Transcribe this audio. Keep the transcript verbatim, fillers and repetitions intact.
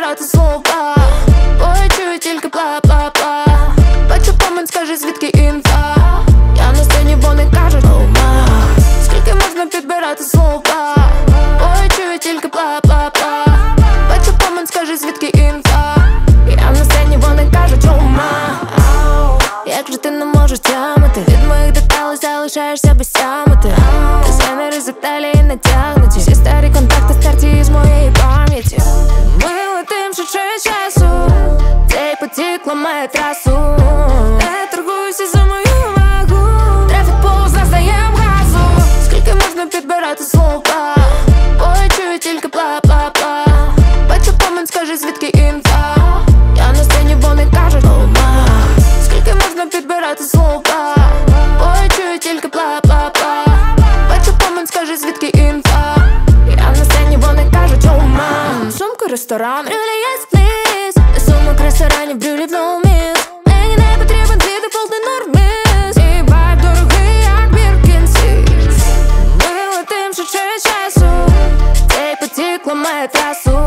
підбирати слова, бо я чую тільки бла-бла-бла. Бачу комент, скажи, звідки інфа. Я на сцені, вони кажуть ома. Скільки можна підбирати слова, бо я чую тільки бла-бла-бла. Бачу комент, скажи, звідки інфа. Я на сцені, вони кажуть ома. Як же ти не можеш тямити? Від моїх деталей залишаєшся без тямити. Дизайнери з Італії натягнуті. Всі старі контакти стерті з моєї пам'яті. Ми летим швидше часу. Цей потік ламає трасу. Не торгуйся за мою увагу. Трафік повз нас даєм газу. Скільки можна підбирати слова, бо я чую тільки бла-бла-бла. Бачу комент, скажи, звідки інфа. Я на сцені, вони кажуть ома. Скільки можна підбирати слова, бо я чую тільки бла-бла-бла. Бачу комент, скажи, звідки інфа. Я на сцені, вони кажуть ома. Сумка, ресторан, брюлі є спліс. Сумок, ресторанів, брюлів, no miss. Мені не потрібен твій дефолтний норміс. І вайб дорогий, як Біркінсі. Ми летим швидше часу. Цей потік ламає трасу.